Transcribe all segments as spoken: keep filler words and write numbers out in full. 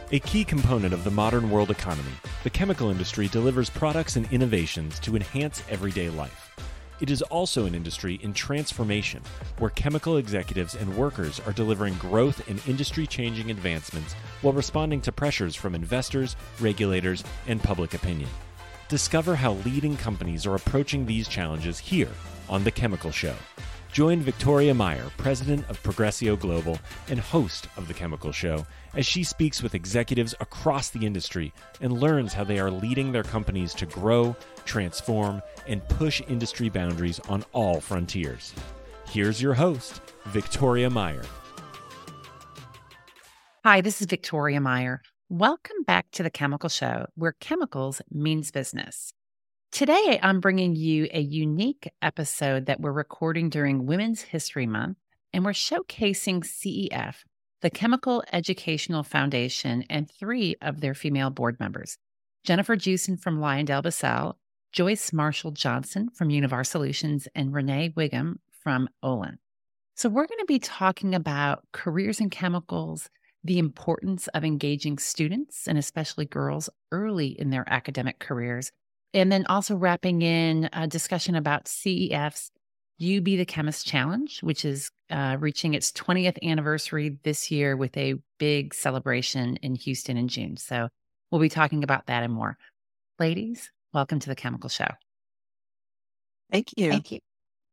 A key component of the modern world economy, the chemical industry delivers products and innovations to enhance everyday life. It is also an industry in transformation, where chemical executives and workers are delivering growth and industry-changing advancements while responding to pressures from investors, regulators, and public opinion. Discover how leading companies are approaching these challenges here on The Chemical Show. Join Victoria Meyer, president of Progressio Global and host of The Chemical Show, as she speaks with executives across the industry and learns how they are leading their companies to grow, transform, and push industry boundaries on all frontiers. Here's your host, Victoria Meyer. Hi, this is Victoria Meyer. Welcome back to The Chemical Show, where chemicals means business. Today, I'm bringing you a unique episode that we're recording during Women's History Month, and we're showcasing C E F, the Chemical Educational Foundation, and three of their female board members, Jennifer Jewson from LyondellBasell, Joyce Marshall Johnson from Univar Solutions, and Renee Wiggum from Olin. So we're going to be talking about careers in chemicals, the importance of engaging students, and especially girls, early in their academic careers, and then also wrapping in a discussion about C E F's You Be the Chemist Challenge, which is uh, reaching its twentieth anniversary this year with a big celebration in Houston in June. So we'll be talking about that and more. Ladies, welcome to The Chemical Show. Thank you. Thank you.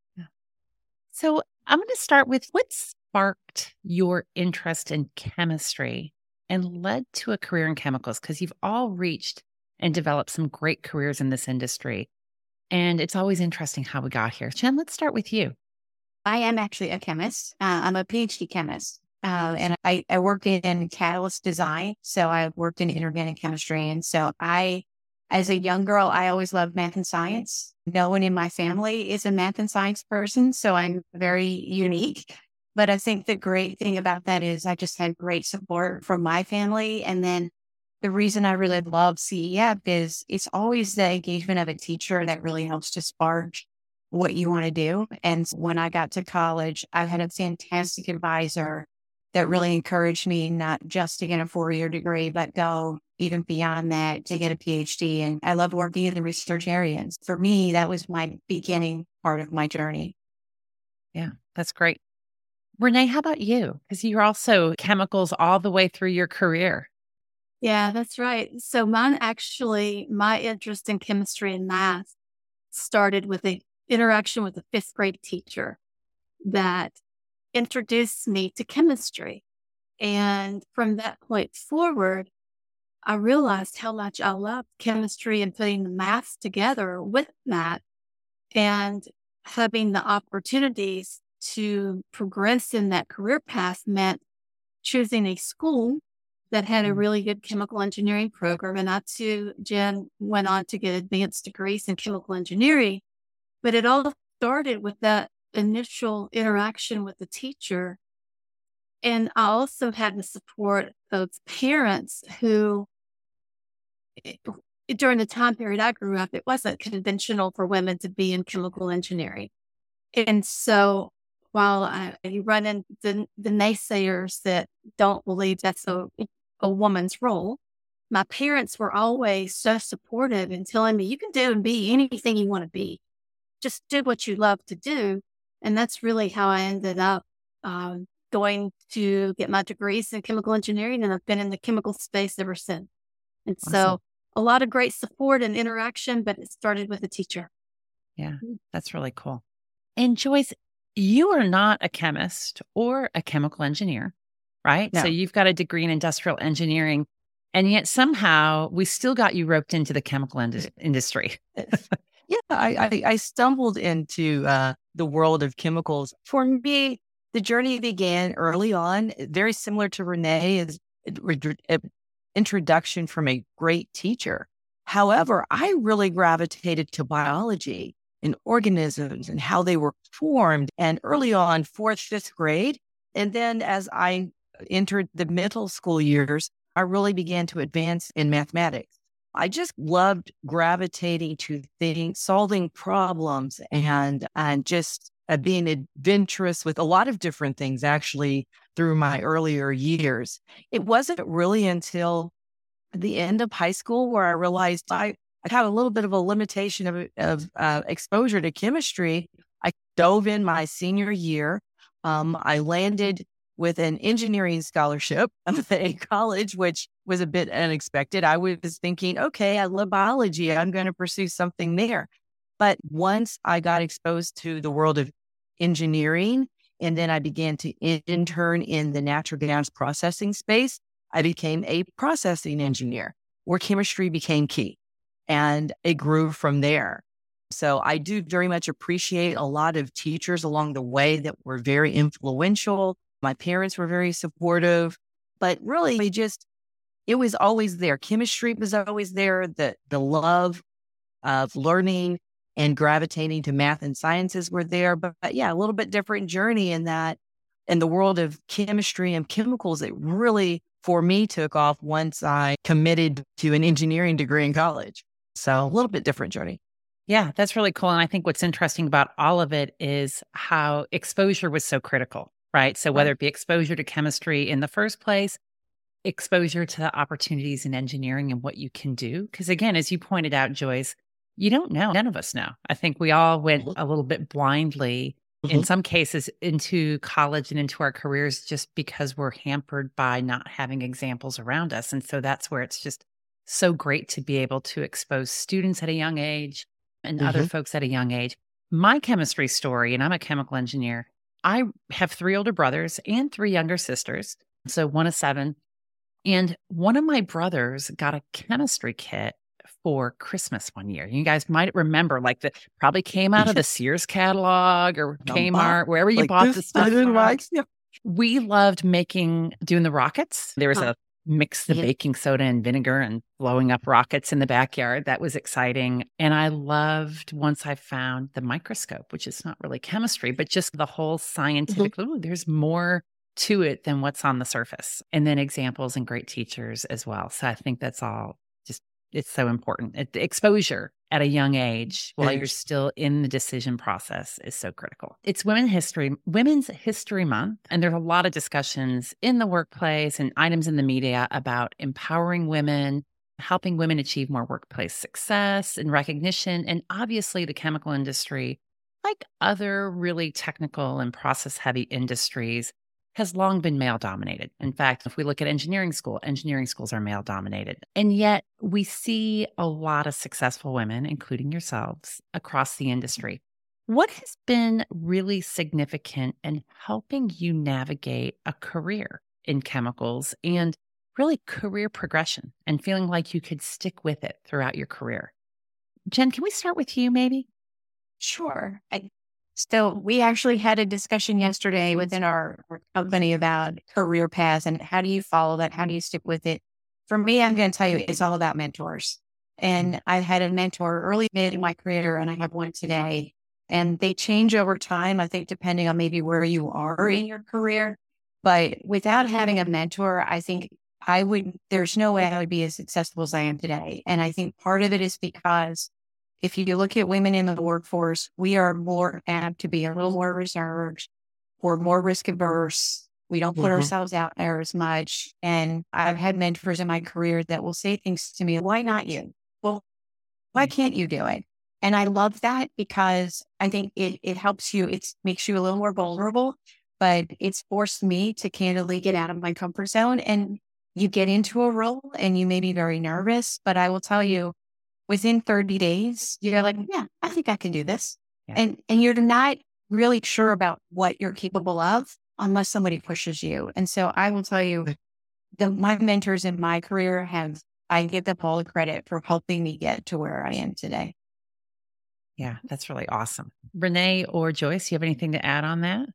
So I'm going to start with what sparked your interest in chemistry and led to a career in chemicals, because you've all reached and developed some great careers in this industry. And it's always interesting how we got here. Jen, let's start with you. I am actually a chemist. Uh, I'm a PhD chemist. Uh, and I, I worked in catalyst design. So I worked in inorganic chemistry. And so I, as a young girl, I always loved math and science. No one in my family is a math and science person, so I'm very unique. But I think the great thing about that is I just had great support from my family. And then the reason I really love C E F is it's always the engagement of a teacher that really helps to spark what you want to do. And when I got to college, I had a fantastic advisor that really encouraged me not just to get a four-year degree, but go even beyond that to get a PhD. And I love working in the research areas. For me, that was my beginning part of my journey. Yeah, that's great. Renee, how about you? Because you're also chemicals all the way through your career. Yeah, that's right. So mine actually, my interest in chemistry and math started with an interaction with a fifth grade teacher that introduced me to chemistry. And from that point forward, I realized how much I loved chemistry and putting the math together with math and having the opportunities to progress in that career path meant choosing a school that had a really good chemical engineering program. And I too, Jen, went on to get advanced degrees in chemical engineering. But it all started with that initial interaction with the teacher. And I also had the support of parents who, during the time period I grew up, it wasn't conventional for women to be in chemical engineering. And so while I, you run into the, the naysayers that don't believe that's a a woman's role, my parents were always so supportive and telling me, you can do and be anything you want to be. Just do what you love to do. And that's really how I ended up um, going to get my degrees in chemical engineering. And I've been in the chemical space ever since. And Awesome. So a lot of great support and interaction, but it started with a teacher. Yeah, that's really cool. And Joyce, you are not a chemist or a chemical engineer, right? No. So you've got a degree in industrial engineering, and yet somehow we still got you roped into the chemical ind- industry. Yeah, I, I, I stumbled into uh, the world of chemicals. For me, the journey began early on, very similar to Renee, is an introduction from a great teacher. However, I really gravitated to biology and organisms and how they were formed. And early on, fourth, fifth grade, and then as I entered the middle school years, I really began to advance in mathematics. I just loved gravitating to things, solving problems, and and just at being adventurous with a lot of different things, actually, through my earlier years. It wasn't really until the end of high school where I realized I, I had a little bit of a limitation of, of uh, exposure to chemistry. I dove in my senior year. Um, I landed with an engineering scholarship at a college, which was a bit unexpected. I was thinking, okay, I love biology. I'm going to pursue something there. But once I got exposed to the world of engineering, and then I began to intern in the natural gas processing space, I became a processing engineer where chemistry became key. And it grew from there. So I do very much appreciate a lot of teachers along the way that were very influential. My parents were very supportive, but really we just, it was always there. Chemistry was always there. The, the love of learning and gravitating to math and sciences were there. But, but yeah, a little bit different journey in that, in the world of chemistry and chemicals, it really, for me, took off once I committed to an engineering degree in college. So a little bit different journey. Yeah, that's really cool. And I think what's interesting about all of it is how exposure was so critical, right? So whether it be exposure to chemistry in the first place, exposure to the opportunities in engineering and what you can do. Because again, as you pointed out, Joyce, you don't know. None of us know. I think we all went a little bit blindly, mm-hmm. in some cases, into college and into our careers just because we're hampered by not having examples around us. And so that's where it's just so great to be able to expose students at a young age and mm-hmm. other folks at a young age. My chemistry story, and I'm a chemical engineer, I have three older brothers and three younger sisters. So one is seven. And one of my brothers got a chemistry kit for Christmas one year. You guys might remember, like, the probably came out of the Sears catalog or Kmart, wherever you like bought this, the stuff. Like, yeah. We loved making, doing the rockets. There was huh. a mix the yeah. baking soda and vinegar and blowing up rockets in the backyard. That was exciting. And I loved once I found the microscope, which is not really chemistry, but just the whole scientific, mm-hmm. ooh, there's more to it than what's on the surface. And then examples and great teachers as well. So I think that's all just, it's so important. It, the exposure at a young age while yes. you're still in the decision process is so critical. It's Women's History, Women's History Month. And there's a lot of discussions in the workplace and items in the media about empowering women, helping women achieve more workplace success and recognition. And obviously the chemical industry, like other really technical and process heavy industries, has long been male dominated. In fact, if we look at engineering school, engineering schools are male dominated. And yet we see a lot of successful women, including yourselves, across the industry. What has been really significant in helping you navigate a career in chemicals and really career progression and feeling like you could stick with it throughout your career? Jen, can we start with you maybe? Sure. I So we actually had a discussion yesterday within our, our company about career paths and how do you follow that? How do you stick with it? For me, I'm going to tell you, it's all about mentors. And I had a mentor early mid in my career, and I have one today. And they change over time, I think, depending on maybe where you are in your career. But without having a mentor, I think I would, there's no way I would be as successful as I am today. And I think part of it is because if you look at women in the workforce, we are more apt to be a little more reserved. We're more risk averse. We don't put mm-hmm. ourselves out there as much. And I've had mentors in my career that will say things to me, why not you? Well, why can't you do it? And I love that because I think it, it helps you. It makes you a little more vulnerable, but it's forced me to candidly get out of my comfort zone. And you get into a role and you may be very nervous, but I will tell you, within thirty days, you're like, yeah, I think I can do this. Yeah. And and you're not really sure about what you're capable of unless somebody pushes you. And so I will tell you, the, my mentors in my career have, I give them all the credit for helping me get to where I am today. Yeah, that's really awesome. Renee or Joyce, you have anything to add on that?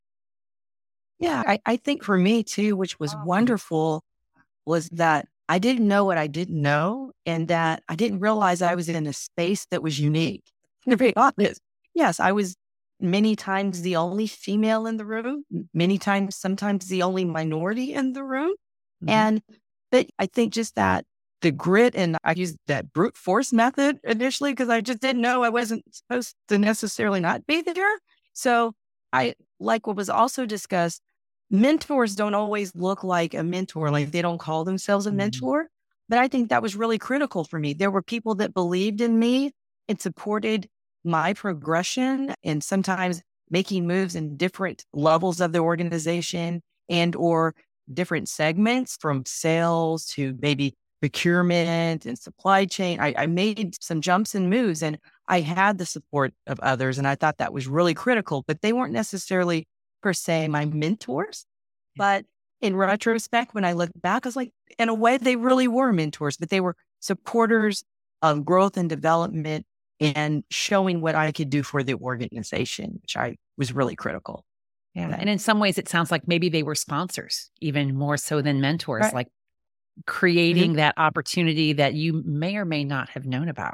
Yeah, I, I think for me too, which was wonderful, was that I didn't know what I didn't know, and that I didn't realize I was in a space that was unique. To be honest, yes, I was many times the only female in the room, many times, sometimes the only minority in the room. Mm-hmm. And, but I think just that the grit, and I used that brute force method initially because I just didn't know I wasn't supposed to necessarily not be there. So I like what was also discussed. Mentors don't always look like a mentor, like they don't call themselves a mentor. But I think that was really critical for me. There were people that believed in me and supported my progression, and sometimes making moves in different levels of the organization and or different segments, from sales to maybe procurement and supply chain. I, I made some jumps and moves, and I had the support of others. And I thought that was really critical, but they weren't necessarily per se my mentors. But in retrospect, when I look back, I was like, in a way, they really were mentors, but they were supporters of growth and development and showing what I could do for the organization, which I was really critical. Yeah. And in some ways, it sounds like maybe they were sponsors, even more so than mentors, Right. like creating Mhm. that opportunity that you may or may not have known about.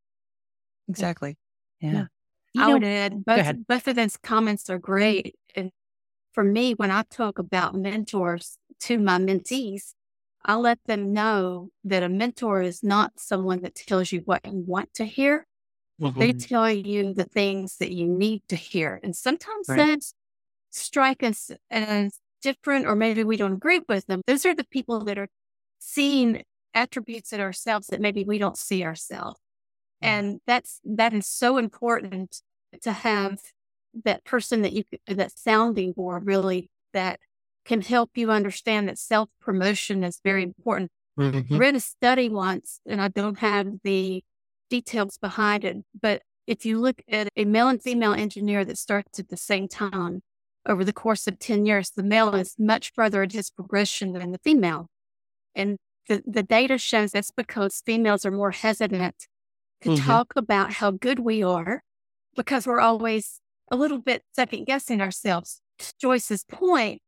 Exactly. Yeah. Yeah. You I know- would add, both, ahead. both of those comments are great. And for me, when I talk about mentors to my mentees, I let them know that a mentor is not someone that tells you what you want to hear. They tell you the things that you need to hear. And sometimes Right. that's strike us as different, or maybe we don't agree with them. Those are the people that are seeing attributes in ourselves that maybe we don't see ourselves. And that's, that is so important to have that person that you, that sounding board really, that can help you understand that self-promotion is very important. Mhm. I read a study once, and I don't have the details behind it, but if you look at a male and female engineer that starts at the same time over the course of ten years, the male is much further in his progression than the female. And the, the data shows that's because females are more hesitant to Mhm. talk about how good we are, because we're always a little bit second guessing ourselves. To Joyce's point,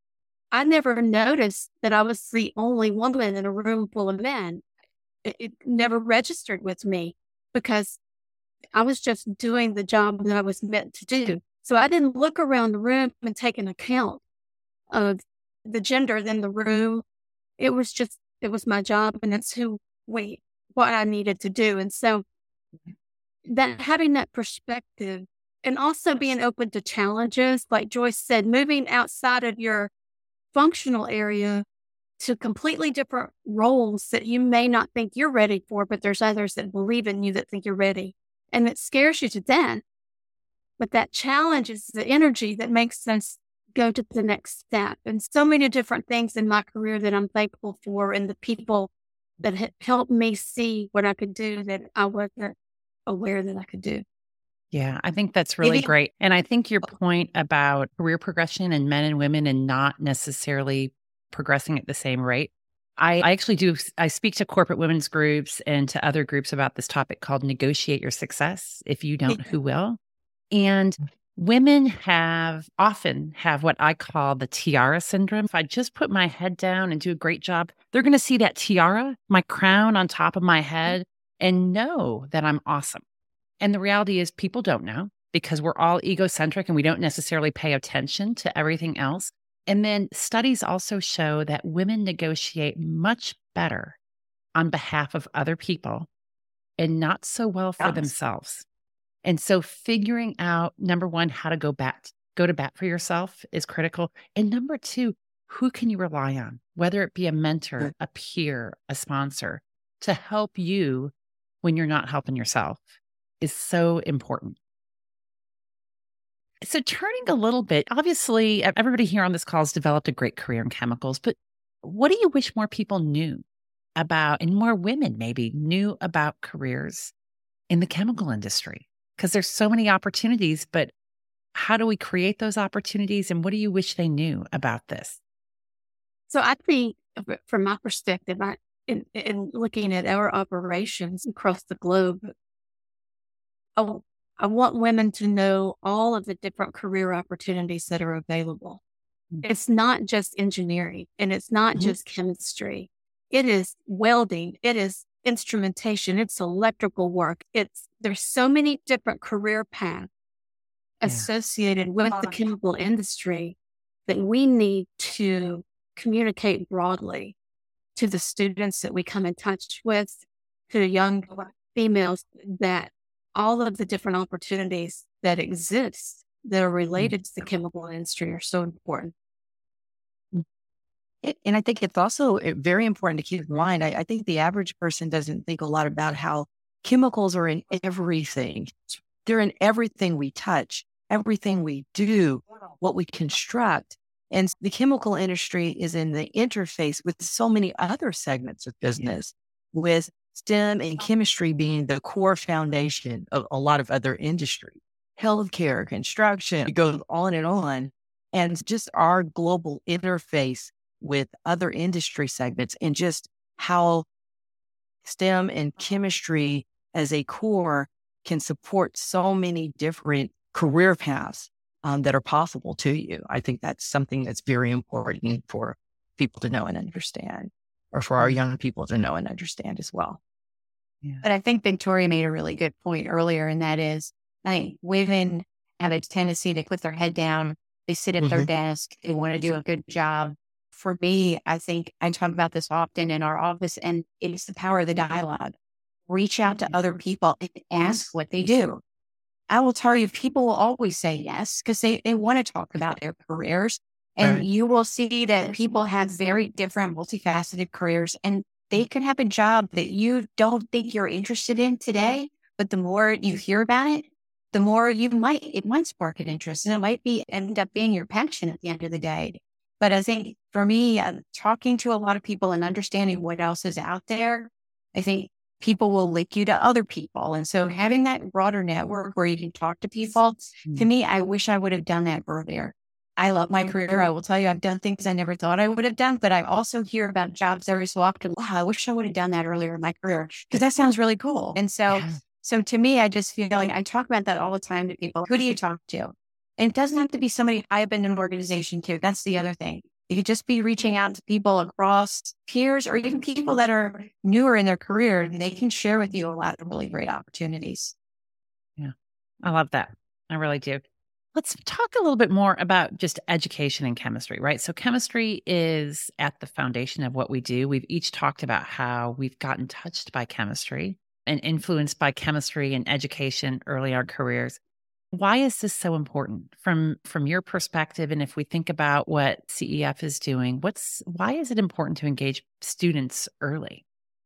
I never noticed that I was the only woman in a room full of men. It, it never registered with me because I was just doing the job that I was meant to do. So I didn't look around the room and take an account of the gender in the room. It was just, it was my job, and that's who we, what I needed to do. And so that having that perspective, and also being open to challenges, like Joyce said, moving outside of your functional area to completely different roles that you may not think you're ready for, but there's others that believe in you that think you're ready. And it scares you to death. But that challenge is the energy that makes us go to the next step. And so many different things in my career that I'm thankful for, and the people that ha- helped me see what I could do that I wasn't aware that I could do. Yeah, I think that's really Maybe- great. And I think your point about career progression and men and women and not necessarily progressing at the same rate. I, I actually do, I speak to corporate women's groups and to other groups about this topic called negotiate your success. If you don't, who will? And women have often have what I call the tiara syndrome. If I just put my head down and do a great job, they're going to see that tiara, my crown on top of my head, and know that I'm awesome. And the reality is people don't know, because we're all egocentric and we don't necessarily pay attention to everything else. And then studies also show that women negotiate much better on behalf of other people and not so well for Yes. themselves. And so figuring out, number one, how to go bat, go to bat for yourself is critical. And number two, who can you rely on, whether it be a mentor, a peer, a sponsor, to help you when you're not helping yourself, is so important. So turning a little bit, obviously everybody here on this call has developed a great career in chemicals, but what do you wish more people knew about, and more women maybe knew about, careers in the chemical industry? Because there's so many opportunities, but how do we create those opportunities, and what do you wish they knew about this? So I think from my perspective, I, in, in looking at our operations across the globe, I, I want women to know all of the different career opportunities that are available. Mm-hmm. It's not just engineering, and it's not mm-hmm. just chemistry. It is welding. It is instrumentation. It's electrical work. It's, there's so many different career paths yeah. associated with the chemical industry that we need to communicate broadly to the students that we come in touch with, to the young females, that all of the different opportunities that exist that are related to the chemical industry are so important. It, and I think it's also uh, very important to keep in mind. I, I think the average person doesn't think a lot about how chemicals are in everything. They're in everything we touch, everything we do, what we construct. And the chemical industry is in the interface with so many other segments of business, with STEM and chemistry being the core foundation of a lot of other industry, healthcare, construction, it goes on and on. And just our global interface with other industry segments and just how STEM and chemistry as a core can support so many different career paths um, that are possible to you. I think that's something that's very important for people to know and understand, or for our young people to know and understand as well. Yeah. But I think Victoria made a really good point earlier, and that is, I think women have a tendency to put their head down. They sit at mm-hmm. their desk. They want to do a good job. For me, I think I talk about this often in our office, and it's the power of the dialogue. Reach out to other people and ask what they do. I will tell you, people will always say yes because they, they want to talk about their careers. And right. you will see that people have very different, multifaceted careers, and they can have a job that you don't think you're interested in today. But the more you hear about it, the more you might, it might spark an interest, and it might be end up being your passion at the end of the day. But I think for me, uh, talking to a lot of people and understanding what else is out there, I think people will link you to other people. And so having that broader network where you can talk to people, mm-hmm. to me, I wish I would have done that earlier. I love my career. I will tell you, I've done things I never thought I would have done, but I also hear about jobs every so often. Wow, I wish I would have done that earlier in my career because that sounds really cool. And so, yeah. so to me, I just feel like I talk about that all the time to people. Who do you talk to? And it doesn't have to be somebody high up in an organization too. That's the other thing. You could just be reaching out to people across peers or even people that are newer in their career, and they can share with you a lot of really great opportunities. Yeah, I love that. I really do. Let's talk a little bit more about just education in chemistry, right? So chemistry is at the foundation of what we do. We've each talked about how we've gotten touched by chemistry and influenced by chemistry and education early in our careers. Why is this so important from, from your perspective? And if we think about what C E F is doing, what's why is it important to engage students early?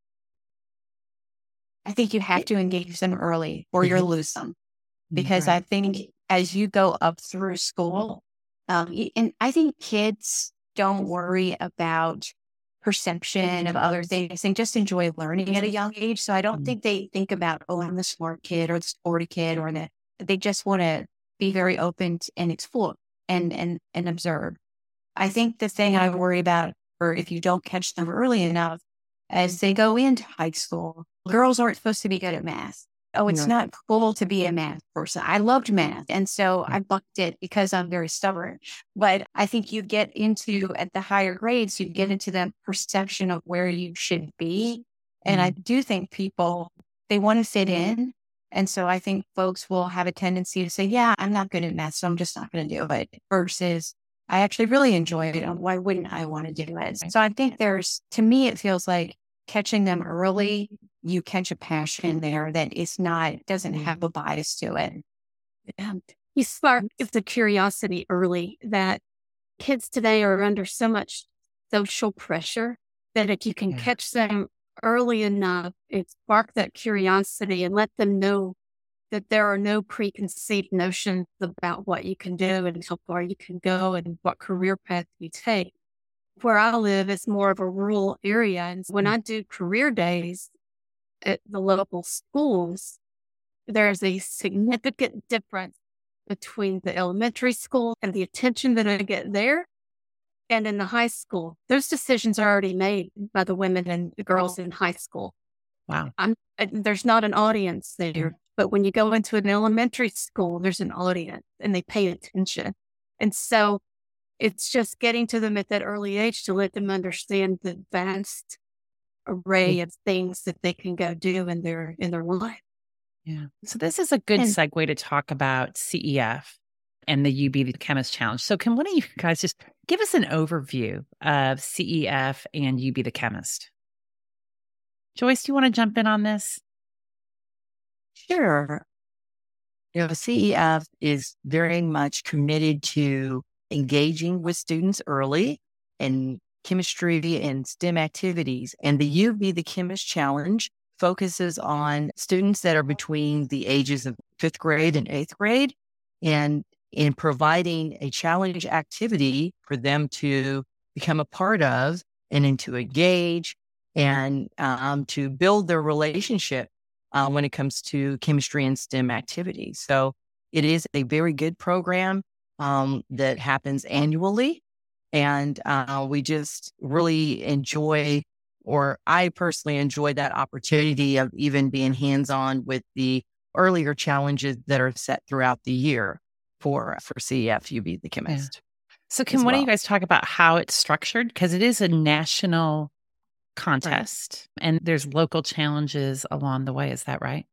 I think you have to engage them early or you'll lose them. Because right. I think as you go up through school, um, and I think kids don't worry about perception of other things and just enjoy learning at a young age. So I don't mm-hmm. think they think about, oh, I'm the smart kid or the sporty kid, or the, they just want to be very open and explore and, and, and observe. I think the thing I worry about, or if you don't catch them early enough, as they go into high school, girls aren't supposed to be good at math. Oh, it's no. not cool to be a math person. I loved math. And so I bucked it because I'm very stubborn. But I think you get into, at the higher grades, you get into the perception of where you should be. And mm-hmm. I do think people, they want to fit in. And so I think folks will have a tendency to say, yeah, I'm not good at math, so I'm just not going to do it. Versus, I actually really enjoy it. Why wouldn't I want to do it? So I think there's, to me, it feels like catching them early, you catch a passion there that is not, doesn't have a bias to it. Um, you spark the curiosity early that kids today are under so much social pressure that if you can yeah. catch them early enough, it spark that curiosity and let them know that there are no preconceived notions about what you can do and how far you can go and what career path you take. Where I live is more of a rural area. And when I do career days at the local schools, there's a significant difference between the elementary school and the attention that I get there and in the high school. Those decisions are already made by the women and the girls in high school. Wow. I'm, there's not an audience there. But when you go into an elementary school, there's an audience and they pay attention. And so it's just getting to them at that early age to let them understand the vast array of things that they can go do in their in their life. Yeah. So this is a good and, segue to talk about C E F and the You Be the Chemist Challenge. So can one of you guys just give us an overview of C E F and You Be the Chemist? Joyce, do you want to jump in on this? Sure. You know, C E F is very much committed to engaging with students early in chemistry and STEM activities. And the You Be the Chemist Challenge focuses on students that are between the ages of fifth grade and eighth grade, and in providing a challenge activity for them to become a part of and then to engage and um, to build their relationship uh, when it comes to chemistry and STEM activities. So it is a very good program um, that happens annually. And uh, we just really enjoy, or I personally enjoy that opportunity of even being hands-on with the earlier challenges that are set throughout the year for, for C E F, You Be the Chemist. Yeah. So can one well. of you guys talk about how it's structured? Because it is a national contest right. and there's local challenges along the way. Is that right?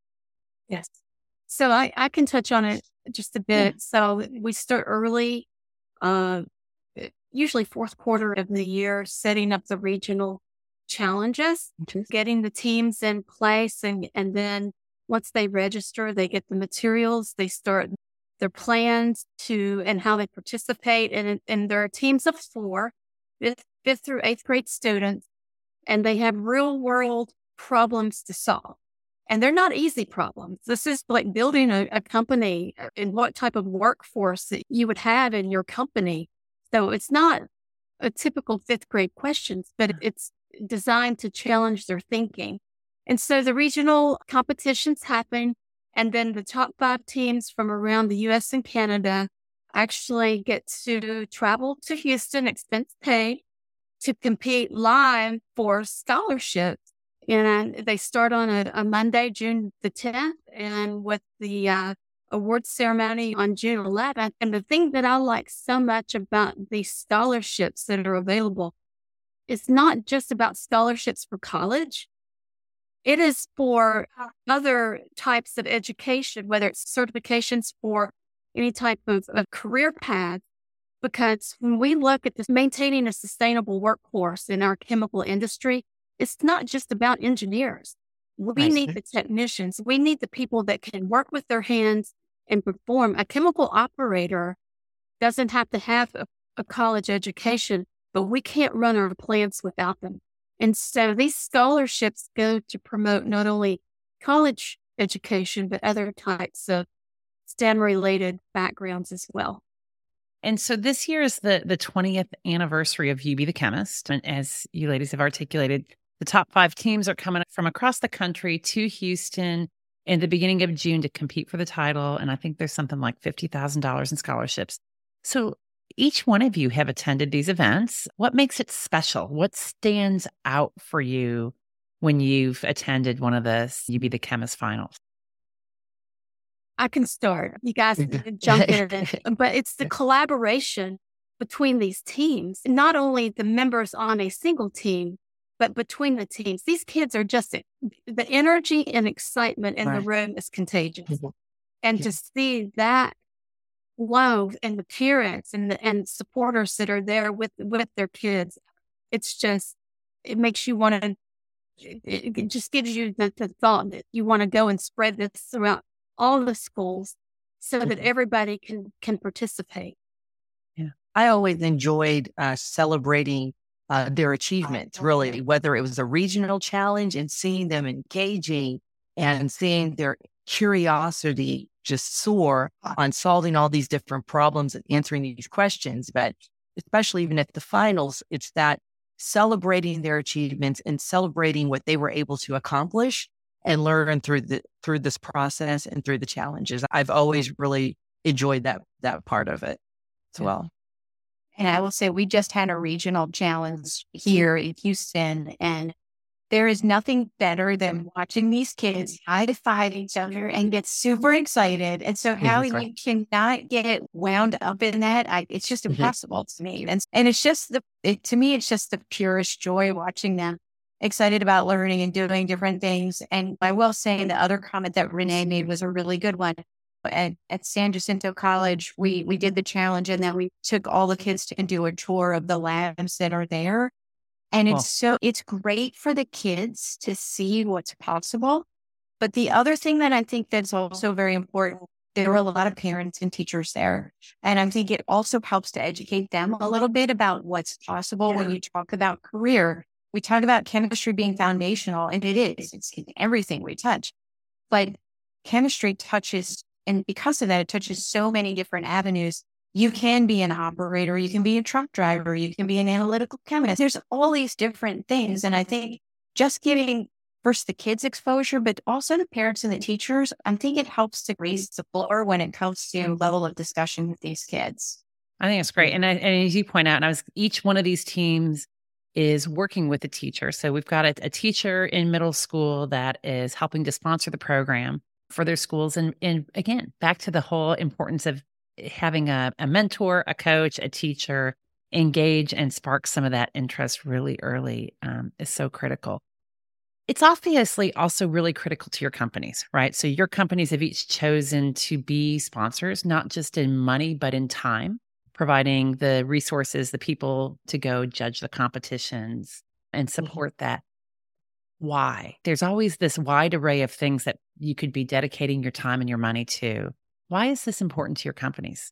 Yes. So I, I can touch on it just a bit. Yeah. So we start early, uh, usually fourth quarter of the year, setting up the regional challenges, mm-hmm. getting the teams in place. And, and then once they register, they get the materials, they start their plans to and how they participate. And, and there are teams of four, fifth, fifth through eighth grade students, and they have real world problems to solve. And they're not easy problems. This is like building a, a company and what type of workforce that you would have in your company. So it's not a typical fifth grade questions, but it's designed to challenge their thinking. And so the regional competitions happen, and then the top five teams from around the U S and Canada actually get to travel to Houston, expense paid, to compete live for scholarships. And they start on a, a Monday, June the tenth, and with the uh, award ceremony on June eleventh. And the thing that I like so much about these scholarships that are available, it's not just about scholarships for college. It is for other types of education, whether it's certifications for any type of, of career path. Because when we look at this, maintaining a sustainable workforce in our chemical industry, it's not just about engineers. We I need see. the technicians. We need the people that can work with their hands and perform. A chemical operator doesn't have to have a, a college education, but we can't run our plants without them. And so these scholarships go to promote not only college education, but other types of STEM-related backgrounds as well. And so this year is the, the twentieth anniversary of You Be the Chemist. And as you ladies have articulated, the top five teams are coming from across the country to Houston in the beginning of June to compete for the title. And I think there's something like fifty thousand dollars in scholarships. So each one of you have attended these events. What makes it special? What stands out for you when you've attended one of the You Be the Chemist finals? I can start. You guys can jump in. But it's the collaboration between these teams, not only the members on a single team, but between the teams. These kids are just, the energy and excitement in right. the room is contagious. Mm-hmm. And yeah. to see that love and the parents and the and supporters that are there with, with their kids, it's just, it makes you want to, it, it just gives you the, the thought that you want to go and spread this throughout all the schools so that everybody can, can participate. Yeah. I always enjoyed uh, celebrating uh, their achievements, really, whether it was a regional challenge and seeing them engaging and seeing their curiosity just soar on solving all these different problems and answering these questions. But especially even at the finals, it's that celebrating their achievements and celebrating what they were able to accomplish and learn through the through this process and through the challenges. I've always really enjoyed that that part of it as well. And I will say we just had a regional challenge here in Houston, and there is nothing better than watching these kids high-five each other and get super excited. And so how mm-hmm. you cannot get wound up in that, I, it's just impossible mm-hmm. to me. And, and it's just the, it, to me, it's just the purest joy watching them excited about learning and doing different things. And I will say the other comment that Renee made was a really good one. At, at San Jacinto College, we, we did the challenge, and then we took all the kids to do a tour of the labs that are there. And it's oh. so, it's great for the kids to see what's possible. But the other thing that I think that's also very important, there were a lot of parents and teachers there. And I think it also helps to educate them a little bit about what's possible. When you talk about career, we talk about chemistry being foundational, and it is. It's in everything we touch. But chemistry touches, and because of that, it touches so many different avenues. You can be an operator, you can be a truck driver, you can be an analytical chemist. There's all these different things. And I think just giving first the kids exposure, but also the parents and the teachers, I think it helps to raise the floor when it comes to level of discussion with these kids. I think it's great. And, I, and as you point out, and I was each one of these teams is working with a teacher. So we've got a, a teacher in middle school that is helping to sponsor the program for their schools. And, and again, back to the whole importance of having a, a mentor, a coach, a teacher engage and spark some of that interest really early um, is so critical. It's obviously also really critical to your companies, right? So your companies have each chosen to be sponsors, not just in money, but in time, providing the resources, the people to go judge the competitions and support mm-hmm. that. Why? There's always this wide array of things that you could be dedicating your time and your money to. Why is this important to your companies?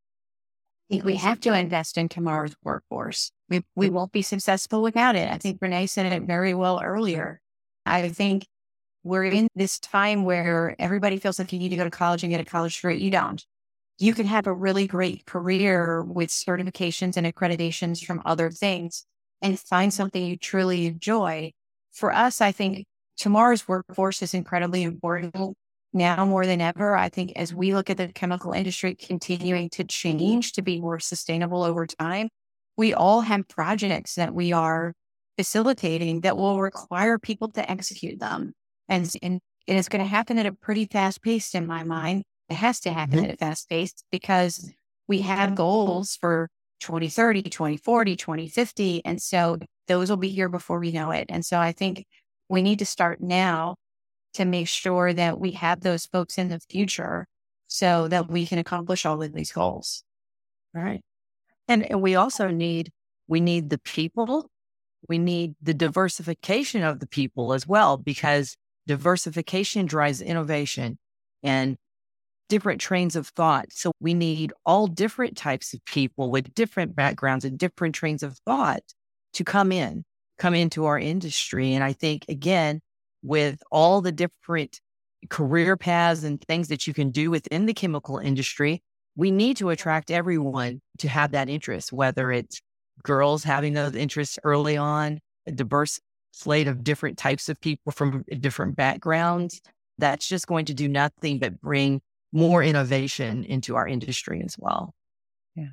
I think we have to invest in tomorrow's workforce. We we won't be successful without it. I think Renee said it very well earlier. I think we're in this time where everybody feels like you need to go to college and get a college degree. You don't. You can have a really great career with certifications and accreditations from other things and find something you truly enjoy. For us, I think tomorrow's workforce is incredibly important. Now more than ever, I think as we look at the chemical industry continuing to change to be more sustainable over time, we all have projects that we are facilitating that will require people to execute them. And, and it's going to happen at a pretty fast pace in my mind. It has to happen mm-hmm. at a fast pace because we have goals for twenty thirty, twenty forty, twenty fifty. And so those will be here before we know it. And so I think we need to start now to make sure that we have those folks in the future so that we can accomplish all of these goals. Right. And, and we also need, we need the people, we need the diversification of the people as well, because diversification drives innovation and different trains of thought. So we need all different types of people with different backgrounds and different trains of thought to come in, come into our industry. And I think, again, with all the different career paths and things that you can do within the chemical industry, we need to attract everyone to have that interest, whether it's girls having those interests early on, a diverse slate of different types of people from different backgrounds. That's just going to do nothing but bring more innovation into our industry as well. Yeah.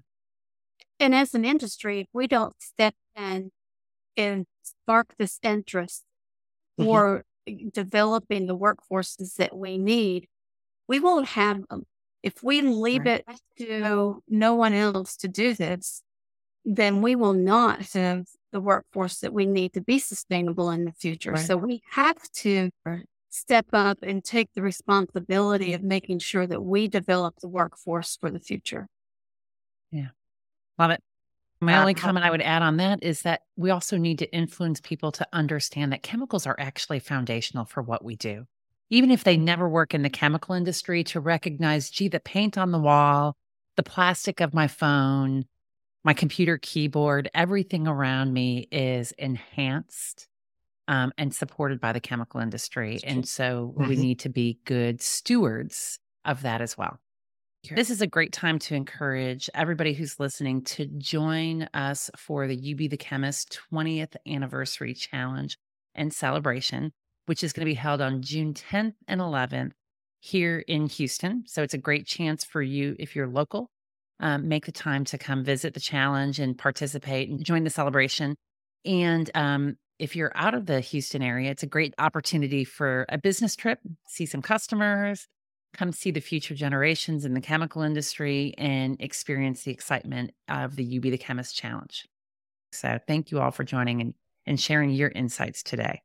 And as an industry, if we don't step in and spark this interest mm-hmm. for developing the workforces that we need, we won't have them. If we leave right. it to no one else to do this, then we will not have the workforce that we need to be sustainable in the future. Right. So we have to right. step up and take the responsibility of making sure that we develop the workforce for the future. Yeah. Love it. My only comment I would add on that is that we also need to influence people to understand that chemicals are actually foundational for what we do. Even if they never work in the chemical industry, to recognize, gee, the paint on the wall, the plastic of my phone, my computer keyboard, everything around me is enhanced um, and supported by the chemical industry. And so we need to be good stewards of that as well. This is a great time to encourage everybody who's listening to join us for the You Be the Chemist twentieth Anniversary Challenge and Celebration, which is going to be held on June tenth and eleventh here in Houston. So it's a great chance for you, if you're local, um, make the time to come visit the challenge and participate and join the celebration. And um, if you're out of the Houston area, it's a great opportunity for a business trip, see some customers, come see the future generations in the chemical industry, and experience the excitement of the You Be the Chemist Challenge. So thank you all for joining and, and sharing your insights today.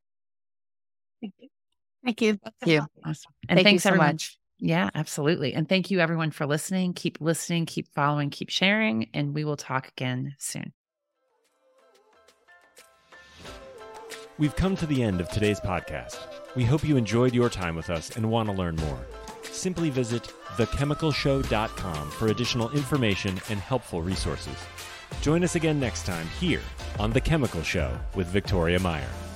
Thank you. Thank you. Thank you. Awesome. And thank thanks you so everyone. much. Yeah, absolutely. And thank you everyone for listening. Keep listening, keep following, keep sharing, and we will talk again soon. We've come to the end of today's podcast. We hope you enjoyed your time with us and want to learn more. Simply visit the chemical show dot com for additional information and helpful resources. Join us again next time here on The Chemical Show with Victoria Meyer.